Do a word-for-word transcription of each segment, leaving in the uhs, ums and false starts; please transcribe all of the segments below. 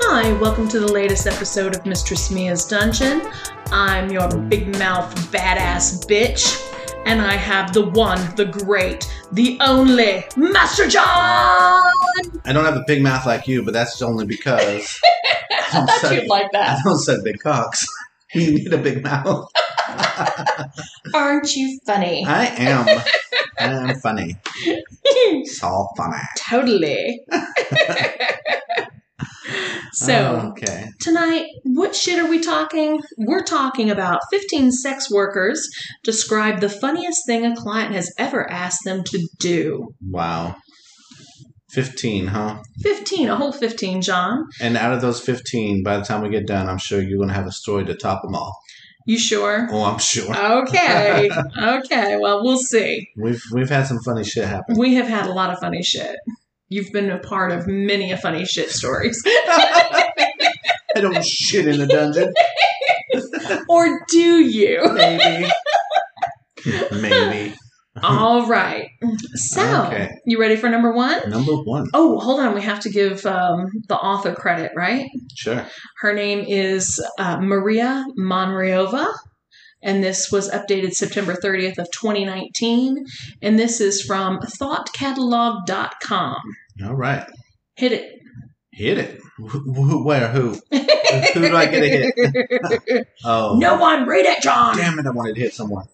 Hi, welcome to the latest episode of Mistress Mia's Dungeon. I'm your big mouth badass bitch, and I have the one, the great, the only Master John! I don't have a big mouth like you, but that's only because I thought you'd like that. I don't suck big cocks. You need a big mouth. Aren't you funny? I am. I am funny. So funny. Totally. So, oh, okay. Tonight, what shit are we talking? We're talking about fifteen sex workers describe the funniest thing a client has ever asked them to do. Wow. fifteen, huh? fifteen, a whole fifteen, John. And out of those fifteen, by the time we get done, I'm sure you're going to have a story to top them all. You sure? Oh, I'm sure. Okay. Okay, well, we'll see. We've we've had some funny shit happen. We have had a lot of funny shit. You've been a part of many a funny shit stories. I don't shit in the dungeon. Or do you? Maybe. Maybe. All right. So, Okay. You ready for number one? Number one. Oh, hold on. We have to give um, the author credit, right? Sure. Her name is uh, Maria Monreova, and this was updated September thirtieth of twenty nineteen, and this is from thought catalog dot com. All right. Hit it. Hit it. Wh- wh- Where? Who? Who do I get to hit? Oh. No one, read it, John! Damn it, I wanted to hit someone.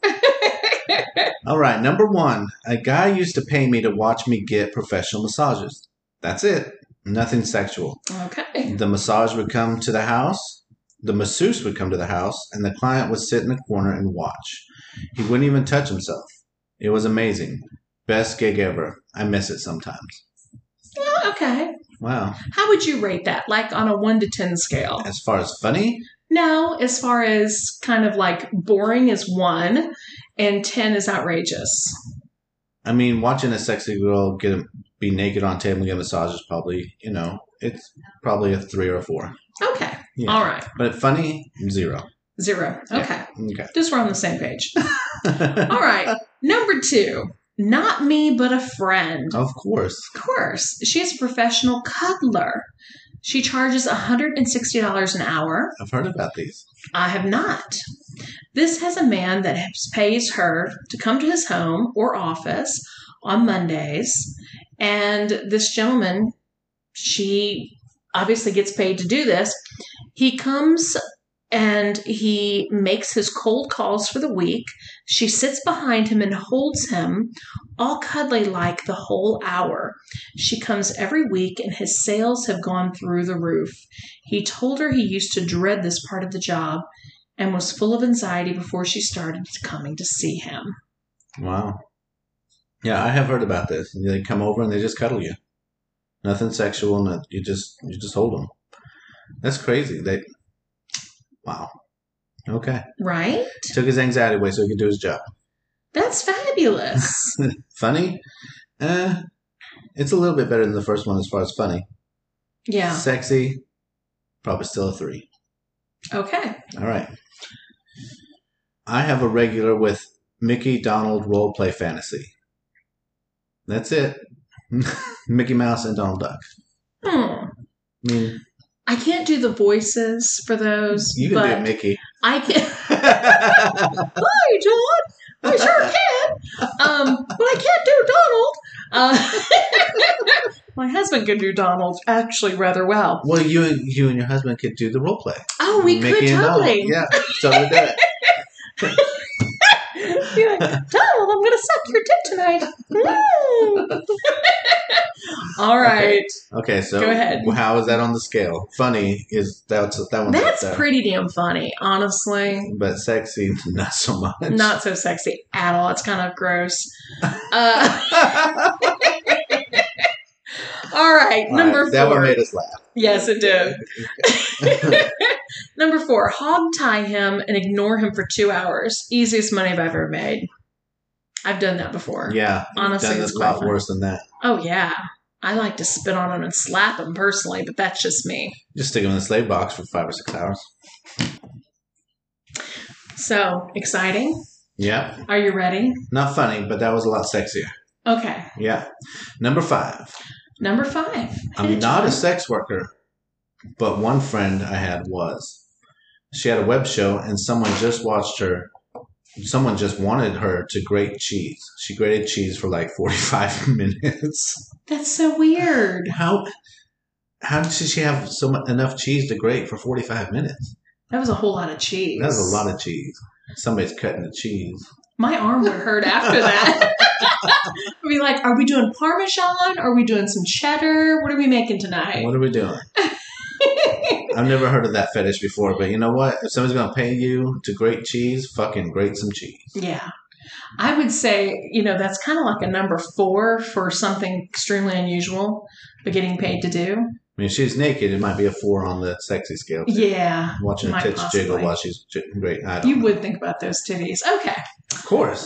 All right, number one. A guy used to pay me to watch me get professional massages. That's it. Nothing sexual. Okay. The massage would come to the house. The masseuse would come to the house, and the client would sit in the corner and watch. He wouldn't even touch himself. It was amazing. Best gig ever. I miss it sometimes. Oh, okay. Wow. How would you rate that? Like on a one to ten scale? As far as funny, No, as far as kind of like boring is one, and ten is outrageous. I mean, watching a sexy girl get a, be naked on a table and get a massage is probably, you know, it's probably a three or a four. Okay. Yeah. All right. But funny, zero. Zero. Okay. Yeah. Okay. Just we're on the same page. All right. Number two. Not me, but a friend. Of course. Of course. She is a professional cuddler. She charges one hundred sixty dollars an hour. I've heard about these. I have not. This has a man that pays her to come to his home or office on Mondays. And this gentleman, she obviously gets paid to do this. He comes and he makes his cold calls for the week. She sits behind him and holds him, all cuddly like the whole hour. She comes every week and his sales have gone through the roof. He told her he used to dread this part of the job and was full of anxiety before she started coming to see him. Wow. Yeah, I have heard about this. They come over and they just cuddle you. Nothing sexual. No, you just you just hold them. That's crazy. They. Wow. Okay. Right? Took his anxiety away so he could do his job. That's fabulous. Funny? Eh, it's a little bit better than the first one as far as funny. Yeah. Sexy? Probably still a three. Okay. All right. I have a regular with Mickey Donald role play fantasy. That's it. Mickey Mouse and Donald Duck. Hmm. I mean, I can't do the voices for those. you can but do Mickey. I can. Hi, John. I sure can. Um, but I can't do Donald. Uh, my husband can do Donald actually rather well. Well, you and you and your husband could do the role play. Oh, we Mickey could and totally. Donald. Yeah, totally do it. Be like, Donald, I'm going to suck your dick tonight. Mm. All right. Okay. okay, so Go ahead. how is that on the scale? Funny is that's that one's That's up there. pretty damn funny, honestly. But sexy, not so much. Not so sexy at all. It's kind of gross. Uh, all right, All number right, that four. one made us laugh. Yes, it did. Number four, hog tie him and ignore him for two hours. Easiest money I've ever made. I've done that before. Yeah, Honestly, done it's this a quite lot fun. worse than that. Oh, yeah. I like to spit on him and slap him personally, but that's just me. Just stick him in the slave box for five or six hours. So, exciting. Yeah, Are you ready? not funny, but that was a lot sexier. Okay. Yeah. Number five. Number five. I'm Hit it, not John. a sex worker, but one friend I had was. She had a web show, and someone just watched her. Someone just wanted her to grate cheese. She grated cheese for like forty-five minutes. That's so weird. How how did she have so much, enough cheese to grate for forty-five minutes? That was a whole lot of cheese. That was a lot of cheese. Somebody's cutting the cheese. My arm would hurt after that. I'd be like, are we doing Parmesan? Are we doing some cheddar? What are we making tonight? What are we doing? I've never heard of that fetish before, but you know what? If somebody's going to pay you to grate cheese, fucking grate some cheese. Yeah. I would say, you know, that's kind of like a number four for something extremely unusual, but getting paid to do. I mean, if she's naked, it might be a four on the sexy scale. Too. Yeah. Watching her tits possibly. jiggle while she's great. I don't you know. would think about those titties. Okay. Of course.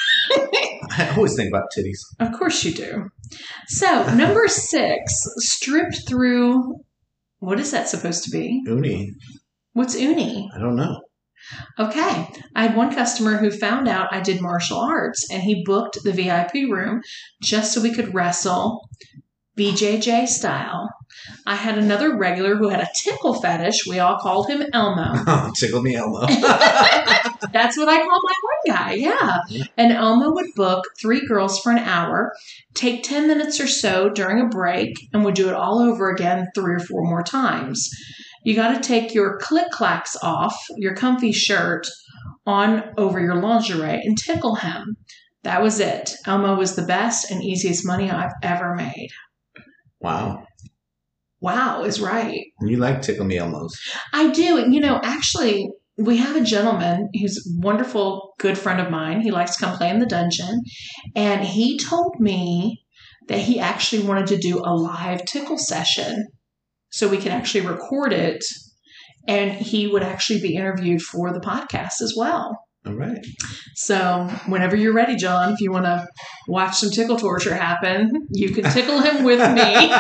I always think about titties. Of course you do. So, number six, stripped through... What is that supposed to be? Uni. What's uni? I don't know. Okay. I had one customer who found out I did martial arts, and he booked the V I P room just so we could wrestle B J J style. I had another regular who had a tickle fetish. We all called him Elmo. Tickle me Elmo. That's what I called my one guy, yeah. And Elmo would book three girls for an hour, take ten minutes or so during a break, and would do it all over again three or four more times. You got to take your click-clacks off, your comfy shirt, on over your lingerie and tickle him. That was it. Elmo was the best and easiest money I've ever made. Wow. Wow is right. You like Tickle Me Elmos. I do. And, you know, actually, we have a gentleman who's a wonderful, good friend of mine. He likes to come play in the dungeon. And he told me that he actually wanted to do a live tickle session so we could actually record it. And he would actually be interviewed for the podcast as well. All right. So whenever you're ready, John, if you want to watch some tickle torture happen, you can tickle him with me.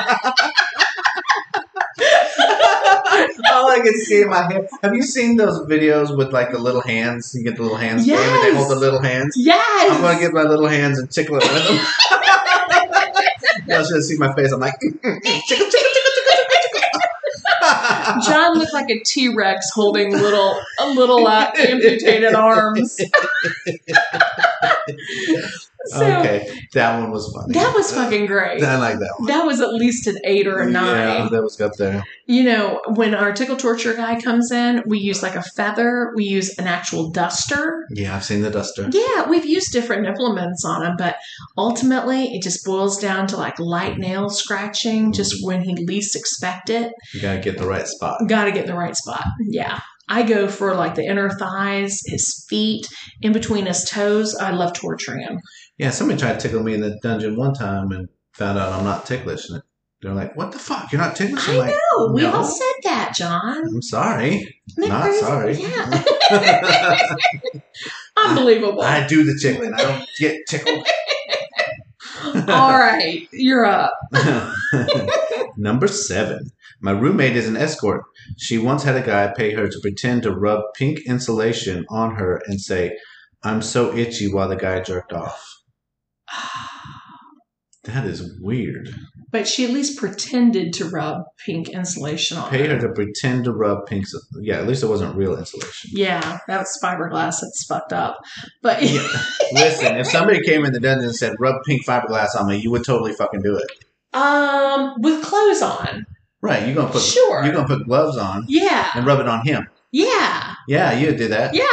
All I can see in my head. Have you seen those videos with like the little hands? You get the little hands Yes. game and they hold the little hands. Yes. I'm gonna get my little hands and tickle it with them. Y'all should see my face. I'm like, mm, mm, mm, tickle, tickle, tickle, tickle, tickle, tickle. John looked like a T-Rex holding little, a little uh, amputated arms. So, okay, that one was funny. That was fucking great. I like that one. That was at least an eight or a nine. Yeah, that was up there. You know, when our tickle torture guy comes in, we use like a feather. We use an actual duster. Yeah, I've seen the duster. Yeah, we've used different implements on him, but ultimately it just boils down to like light nail scratching, just when he least expect it. You gotta get the right spot. Got to get in the right spot. Yeah. I go for like the inner thighs, his feet, in between his toes. I love torturing him. Yeah, somebody tried to tickle me in the dungeon one time and found out I'm not ticklish. And they're like, what the fuck? You're not ticklish? I'm I like, know. We no. all said that, John. I'm sorry. Isn't that Not crazy? sorry. Yeah. Unbelievable. I do the tickling. I don't get tickled. All right. You're up. Number seven. My roommate is an escort. She once had a guy pay her to pretend to rub pink insulation on her and say, I'm so itchy while the guy jerked off. That is weird. But she at least pretended to rub pink insulation on Pay her. her to pretend to rub pink. Yeah, at least it wasn't real insulation. Yeah, that was fiberglass. That's fucked up. But Yeah. Listen, if somebody came in the dungeon and said, rub pink fiberglass on me, you would totally fucking do it. um, with clothes on. Right, you're gonna put Sure. you're gonna put gloves on Yeah. and rub it on him. Yeah. Yeah, you'd do that. Yeah,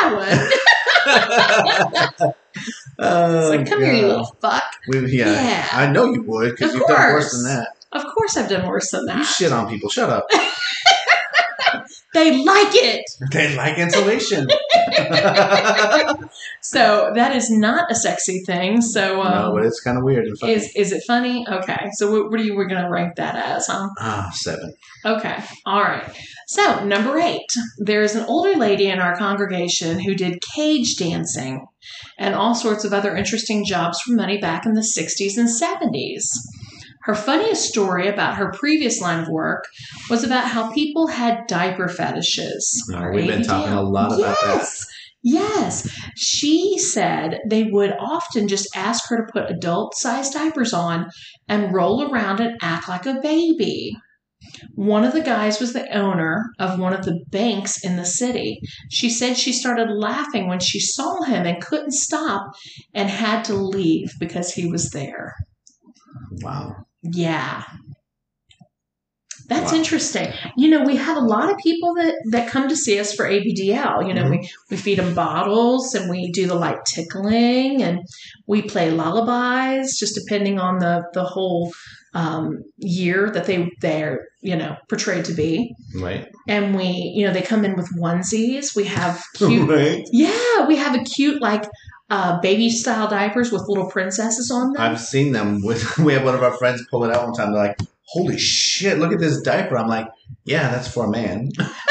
I would. Oh, It's like, come here, you God. little fuck. We, yeah, Yeah. I know you would because Of you've done worse course. than that. Of course I've done worse than You that. shit on people. Shut up. They like it. They like insulation. So that is not a sexy thing. So um, No, but it's kind of weird. And funny. is is it funny? Okay. So what, what are you we're going to rank that as, huh? Ah, seven. Okay. All right. So number eight, there is an older lady in our congregation who did cage dancing and all sorts of other interesting jobs for money back in the sixties and seventies. Her funniest story about her previous line of work was about how people had diaper fetishes. No, or we've been A B D talking L. a lot about that. Yes. Yes. She said they would often just ask her to put adult-sized diapers on and roll around and act like a baby. One of the guys was the owner of one of the banks in the city. She said she started laughing when she saw him and couldn't stop and had to leave because he was there. Wow. Yeah. That's Wow. interesting. You know, we have a lot of people that, that come to see us for A B D L. You know, Mhm. we, we feed them bottles and we do the light tickling and we play lullabies, just depending on the, the whole um, year that they, they're, you know, portrayed to be. Right. And we, you know, they come in with onesies. We have cute, Right. yeah, we have a cute, like, uh, baby style diapers with little princesses on them. I've seen them. With we had one of our friends pull it out one time. They're like, holy shit, look at this diaper. I'm like, yeah, that's for a man.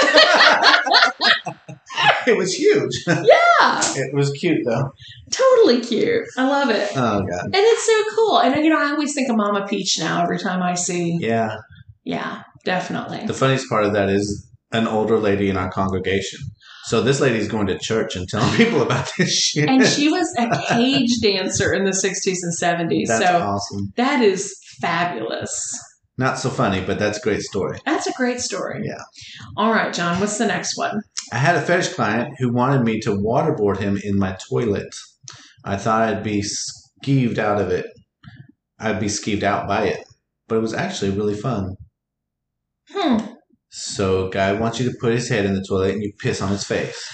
It was huge. Yeah. It was cute, though. Totally cute. I love it. Oh, God. And it's so cool. And, you know, I always think of Mama Peach now every time I see. Yeah. Yeah, definitely. The funniest part of that is an older lady in our congregation. So this lady's going to church and telling people about this shit. And she was a cage dancer in the sixties and seventies. That's so awesome. that is fabulous. Not so funny, but that's a great story. That's a great story. Yeah. All right, John, what's the next one? I had a fetish client who wanted me to waterboard him in my toilet. I thought I'd be skeeved out of it. I'd be skeeved out by it. But it was actually really fun. Hmm. So, guy wants you to put his head in the toilet and you piss on his face.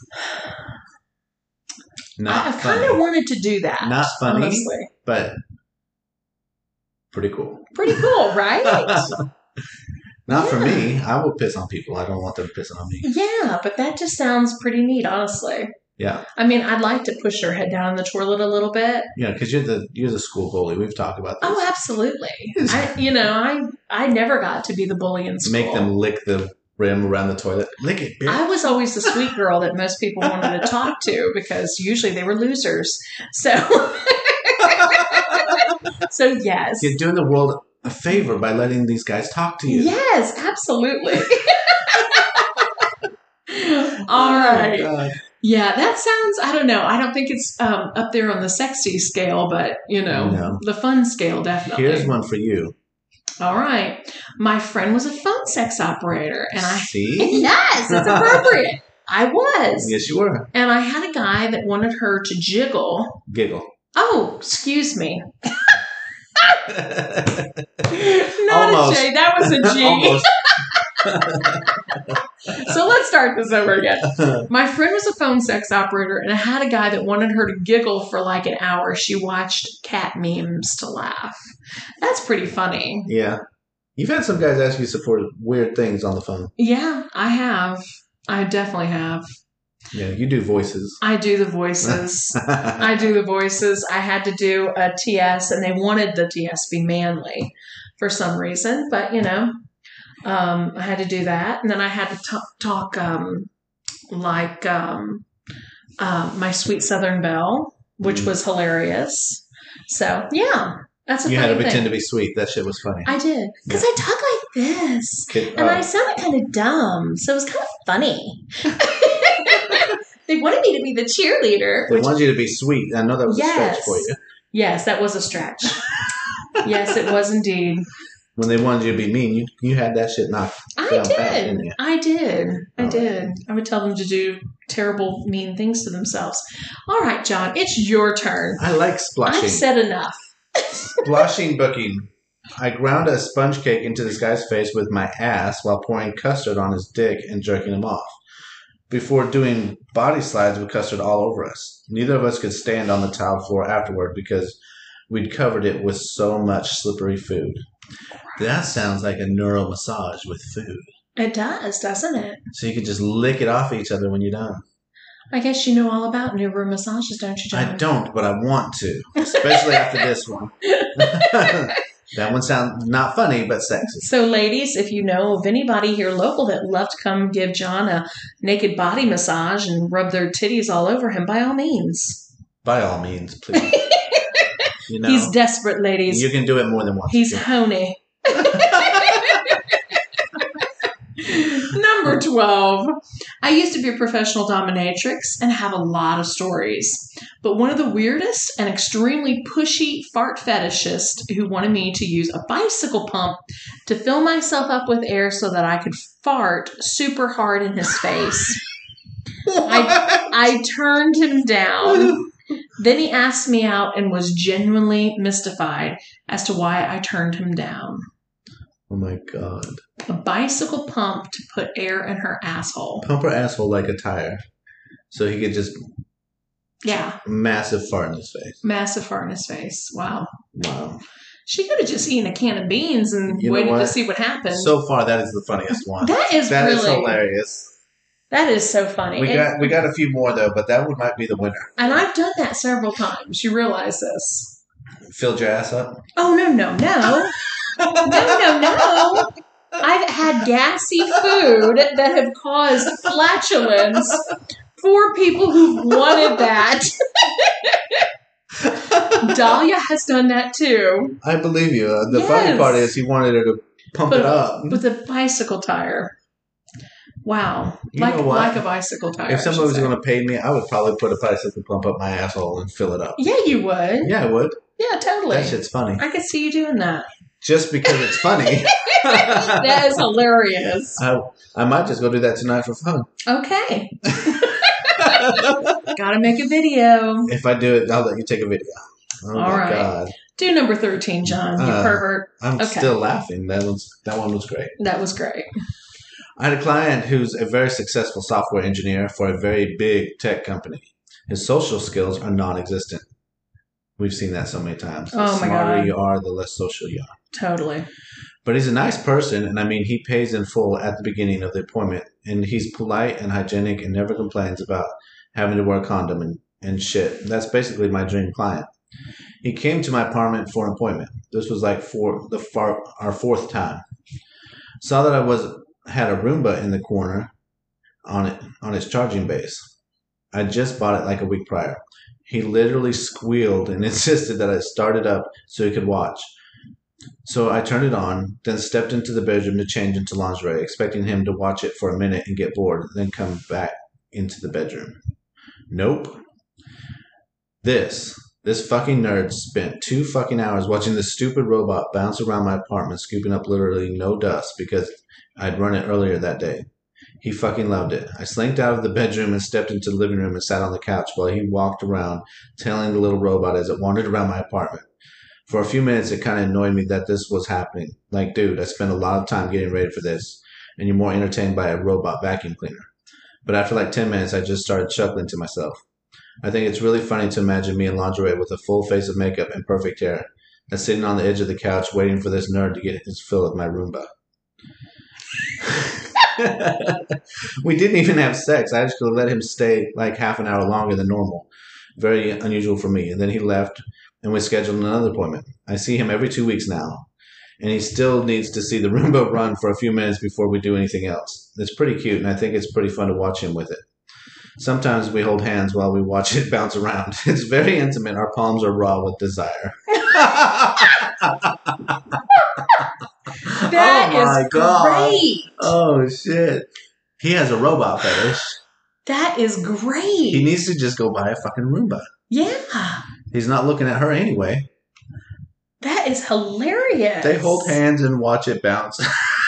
Not I, I funny. kind of wanted to do that. Not funny, honestly. but pretty cool. Pretty cool, right? Not for Yeah. me. I will piss on people. I don't want them pissing on me. Yeah, but that just sounds pretty neat, honestly. Yeah. I mean, I'd like to push her head down in the toilet a little bit. Yeah, because you're the you're the school bully. We've talked about this. Oh, absolutely. I, you know, I I never got to be the bully in school. Make them lick the rim around the toilet. Lick it, bitch. I was always the sweet girl that most people wanted to talk to because usually they were losers. So, so yes, You're doing the world a favor by letting these guys talk to you. yes, absolutely. All Oh, right. God. Yeah, that sounds, I don't know. I don't think it's um, up there on the sexy scale, but, you know, No. the fun scale, definitely. Here's one for you. All right. My friend was a phone sex operator, and I. See? Yes, it's appropriate. I was. Yes, you were. And I had a guy that wanted her to jiggle. Giggle. Oh, excuse me. Not Almost. a J. That was a G. Almost. So let's start this over again. My friend was a phone sex operator, and I had a guy that wanted her to giggle for like an hour. She watched cat memes to laugh. That's pretty funny. Yeah. You've had some guys ask you for weird things on the phone. Yeah, I have. I definitely have. Yeah, you do voices. I do the voices. I do the voices. I had to do a T S, and they wanted the T S to be manly for some reason. But, you know, um, I had to do that. And then I had to talk, talk um, like um, uh, My Sweet Southern Belle, which Mm. was hilarious. So, yeah, that's a You funny had to thing. pretend to be sweet. That shit was funny. I did. Because I talk like this. Kid- And oh. I sounded kind of dumb. So it was kind of funny. They wanted me to be the cheerleader. They Which, wanted you to be sweet. I know that was a stretch Yes. for you. yes, that was a stretch. Yes, it was indeed. When they wanted you to be mean, you you had that shit knocked I down pat, did. didn't you? I did. I All did. I would tell them to do terrible, mean things to themselves. All right, John, it's your turn. I like I've splashing. said enough. Splashing booking. I ground a sponge cake into this guy's face with my ass while pouring custard on his dick and jerking him off. Before doing body slides with custard all over us. Neither of us could stand on the tile floor afterward because we'd covered it with so much slippery food. That sounds like a neuro massage with food. It does, doesn't it? So you could just lick it off each other when you're done. I guess you know all about neuro massages, don't you, John? I don't, but I want to. Especially after this one. That one sounds not funny, but sexy. So, ladies, if you know of anybody here local that would love to come give John a naked body massage and rub their titties all over him, by all means. By all means, please. You know, He's desperate, ladies. you can do it more than once. He's honey. Number Number twelve. I used to be a professional dominatrix and have a lot of stories. But one of the weirdest and extremely pushy fart fetishists who wanted me to use a bicycle pump to fill myself up with air so that I could fart super hard in his face. I, I turned him down. Then he asked me out and was genuinely mystified as to why I turned him down. Oh my God. A bicycle pump to put air in her asshole. Pump her asshole like a tire. So he could just... Yeah. Massive fart in his face. Massive fart in his face. Wow. Wow. She could have just eaten a can of beans and You know waited what? to see what happened. So far, that is the funniest one. That is That really... is hilarious. That is so funny. We and, got we got a few more, though, but that one might be the winner. and I've done that several times. You realize this. Filled your ass up? Oh, no, no, no. no, no, no. I've had gassy food that have caused flatulence for people who've wanted that. Dahlia has done that too. I believe you. Uh, the Yes. funny part is he wanted her to pump But it up. with a bicycle tire. Wow. You like know what? like a bicycle tire. If I somebody should was say. going to pay me, I would probably put a bicycle pump up my asshole and fill it up. Yeah, you would. Yeah, I would. Yeah, totally. That shit's funny. I could see you doing that. Just because it's funny. That is hilarious. I, I might just go do that tonight for fun. Okay. Gotta make a video. If I do it, I'll let you take a video. Oh All my right. God. Do number thirteen, John. You Uh, pervert. I'm Okay. still laughing. That was that one was great. That was great. I had a client who's a very successful software engineer for a very big tech company. His social skills are non-existent. We've seen that so many times. The Oh my smarter God. you are, the less social you are. Totally. But he's a nice person, and I mean, he pays in full at the beginning of the appointment, and he's polite and hygienic and never complains about having to wear a condom and, and shit. That's basically my dream client. He came to my apartment for an appointment. This was like for the far, our fourth time. Saw that I was had a Roomba in the corner on it on its charging base. I just bought it like a week prior. He literally squealed and insisted that I start it up so he could watch. So I turned it on, then stepped into the bedroom to change into lingerie, expecting him to watch it for a minute and get bored, then come back into the bedroom. Nope. This, this fucking nerd spent two fucking hours watching this stupid robot bounce around my apartment, scooping up literally no dust because I'd run it earlier that day. He fucking loved it. I slinked out of the bedroom and stepped into the living room and sat on the couch while he walked around, tailing the little robot as it wandered around my apartment. For a few minutes, it kind of annoyed me that this was happening. Like, dude, I spent a lot of time getting ready for this, and you're more entertained by a robot vacuum cleaner. But after like ten minutes, I just started chuckling to myself. I think it's really funny to imagine me in lingerie with a full face of makeup and perfect hair, and sitting on the edge of the couch waiting for this nerd to get his fill of my Roomba. We didn't even have sex. I actually let him stay like half an hour longer than normal. Very unusual for me. And then he left, and we scheduled another appointment. I see him every two weeks now, and he still needs to see the Roomba run for a few minutes before we do anything else. It's pretty cute, and I think it's pretty fun to watch him with it. Sometimes we hold hands while we watch it bounce around. It's very intimate. Our palms are raw with desire. That Oh my is God. great. Oh, shit. He has a robot fetish. That is great. He needs to just go buy a fucking Roomba. Yeah. He's not looking at her anyway. That is hilarious. They hold hands and watch it bounce.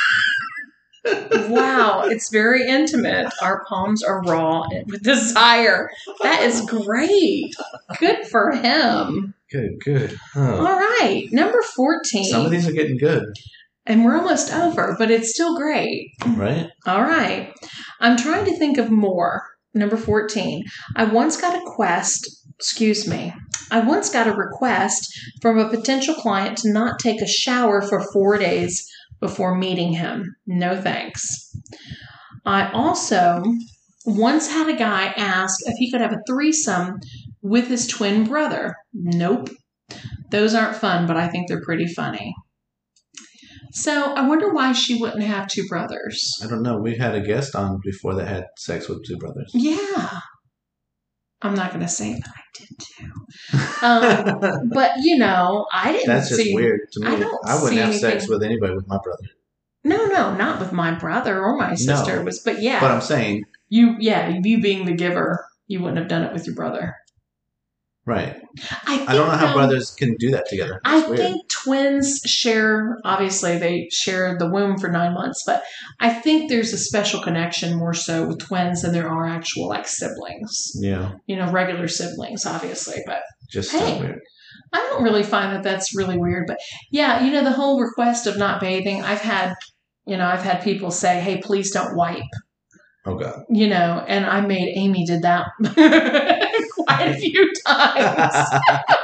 Wow. It's very intimate. Our palms are raw with desire. That is great. Good for him. Good, good. All Oh. right. Number fourteen. Some of these are getting good, And we're almost over, but it's still great. right? All right. I'm trying to think of more. Number fourteen. I once got a quest, excuse me. I once got a request from a potential client to not take a shower for four days before meeting him. No thanks. I also once had a guy ask if he could have a threesome with his twin brother. Nope. Those aren't fun, but I think they're pretty funny. So I wonder why she wouldn't have two brothers. I don't know. We had a guest on before that had sex with two brothers. Yeah. I'm not going to say that I did too. Um, but, you know, I didn't That's just see... weird to me. I don't I wouldn't see have sex anything- with anybody with my brother. No, no, not with my brother or my sister. No. It was, but yeah, But I'm saying, you, yeah, you being the giver, you wouldn't have done it with your brother. right. I, think, I don't know how um, brothers can do that together. I It's weird. think twins share, obviously, they share the womb for nine months, but I think there's a special connection more so with twins than there are actual, like, siblings. Yeah. You know, regular siblings, obviously, but Just Hey. so weird. I don't really find that that's really weird. But yeah, you know, the whole request of not bathing, I've had, you know, I've had people say, hey, please don't wipe. Oh, God. You know, and I made Amy did that quite a few times.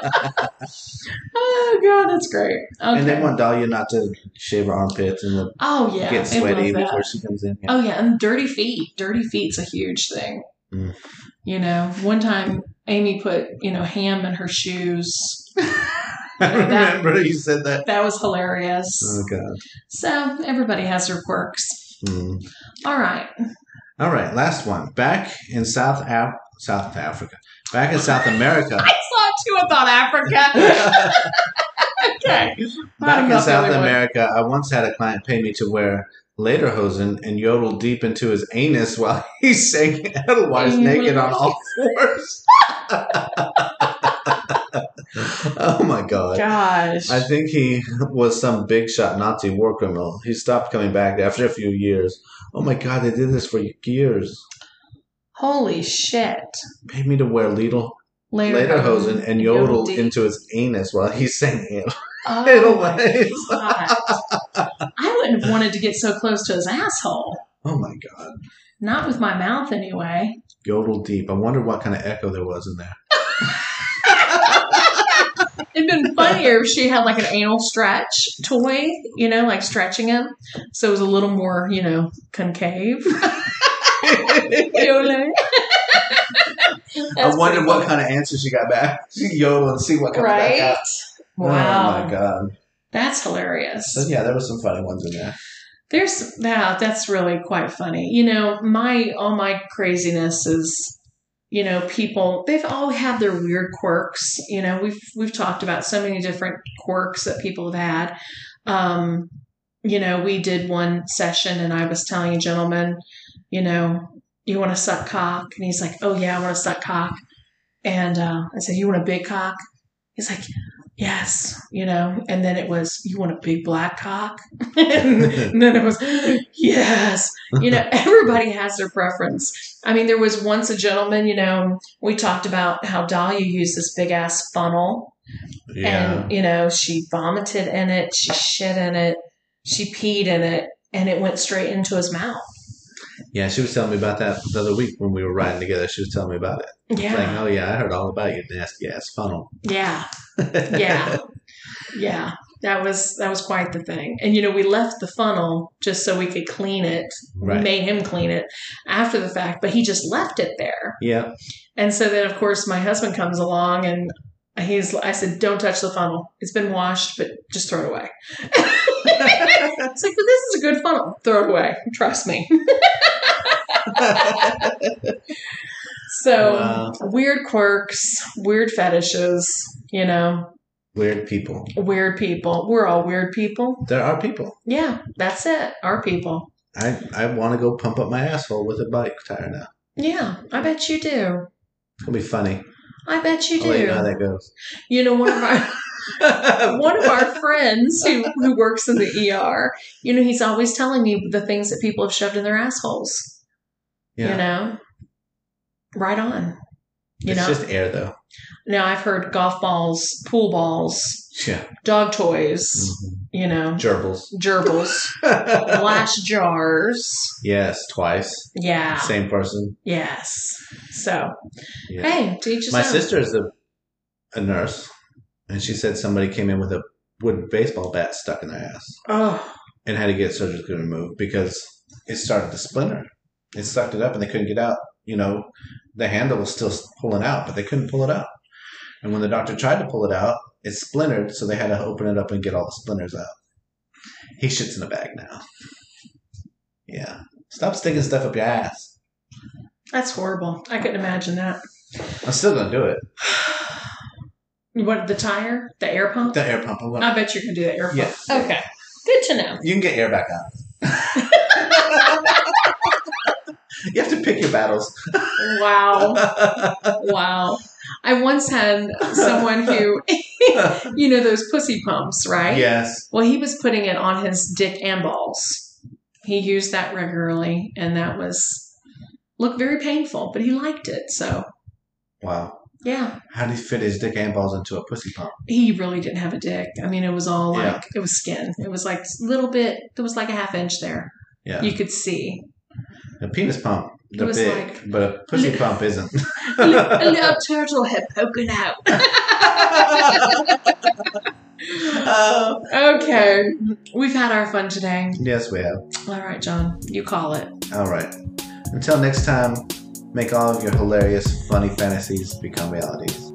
Oh, God, that's great. Okay. And they want Dahlia not to shave her armpits and oh, yeah. get I love sweaty that. before she comes in. Yeah. Oh, yeah, and dirty feet. Dirty feet's a huge thing. Mm. You know, one time Amy put, you know, ham in her shoes. I remember you said that. That was hilarious. Oh, God. So everybody has their quirks. Mm. All right. All right, last one. Back in South Af- South Africa. Back in South America. I saw it too. I thought Africa. Okay. Back in Not the South other one. America, I once had a client pay me to wear lederhosen and yodel deep into his anus while he sang Edelweiss naked on all fours. Oh my God. Gosh. I think he was some big shot Nazi war criminal. He stopped coming back after a few years. Oh my God, they did this for years. Holy shit. Paid me to wear Lidl lederhosen and yodel into his anus while he sang it. Oh Edelweiss. my God. I wouldn't have wanted to get so close to his asshole. Oh my God. Not with my mouth, anyway. Yodel deep. I wonder what kind of echo there was in there. It'd been funnier if she had like an anal stretch toy, you know, like stretching him. So it was a little more, you know, concave. I wonder what kind of answer she got back. Yodel and see what comes right? back out. Wow. Oh my God. That's hilarious. So yeah, there were some funny ones in there. There's yeah, that's really quite funny. You know, my all my craziness is, you know, people they've all had their weird quirks. You know, we've we've talked about so many different quirks that people have had. Um, you know, we did one session and I was telling a gentleman, you know, you want to suck cock? And he's like, oh yeah, I want to suck cock. And uh, I said, you want a big cock? He's like, yes, you know, and then it was, you want a big black cock? and, and then it was, yes, you know, everybody has their preference. I mean, there was once a gentleman, you know, we talked about how Dahlia used this big ass funnel Yeah. and, you know, she vomited in it, she shit in it, she peed in it, and it went straight into his mouth. Yeah, she was telling me about that the other week when we were riding together. She was telling me about it. Yeah. Saying, oh yeah, I heard all about your nasty ass funnel. Yeah. Yeah. Yeah. That was that was quite the thing. And you know, we left the funnel just so we could clean it. Right. We made him clean it after the fact, but he just left it there. Yeah. And so then of course my husband comes along and he's I said, don't touch the funnel. It's been washed, but just throw it away. It's like, but this is a good funnel. Throw it away. Trust me. So Wow. weird quirks, weird fetishes, you know, Weird people. weird people. We're all weird people. There are people. Yeah, that's it. Our people. I, I want to go pump up my asshole with a bike tire now. Yeah, I bet you do. It's going to be funny. I bet you I'll let you know how do. that goes. You know, one of our one of our friends who, who works in the E R, you know, he's always telling me the things that people have shoved in their assholes. Yeah. You know? Right on. You it's know? just air, though. Now I've heard golf balls, pool balls, Yeah. dog toys, Mm-hmm. you know, Gerbils. gerbils, glass jars. Yes, twice. Yeah. Same person. Yes. So, Yeah. hey, to each his My own. sister is a, a nurse, and she said somebody came in with a wooden baseball bat stuck in their ass Oh, and had to get surgically removed because it started to splinter. It sucked it up and they couldn't get out. You know, the handle was still pulling out, but they couldn't pull it out. And when the doctor tried to pull it out, it splintered, so they had to open it up and get all the splinters out. He shits in a bag now. Yeah. Stop sticking stuff up your ass. that's horrible. I couldn't imagine that. I'm still going to do it. What, the tire? The air pump? The air pump. I'm gonna, I bet you can do the air pump. Yeah. Okay. Good to know. you can get air back out. You have to pick your battles. Wow. Wow. I once had someone who, you know, those pussy pumps, right? Yes. Well, he was putting it on his dick and balls. He used that regularly, and that was, looked very painful, but he liked it, so. Wow. Yeah. How did he fit his dick and balls into a pussy pump? He really didn't have a dick. I mean, it was all like, Yeah. it was skin. It was like a little bit, there was like a half inch there. Yeah. You could see. A penis pump, It they're was big, like- but a pussy Li- pump isn't. a little turtle head poking out. Uh, Okay. We've had our fun today. yes, we have. All right, John. You call it. All right. Until next time, make all of your hilarious, funny fantasies become realities.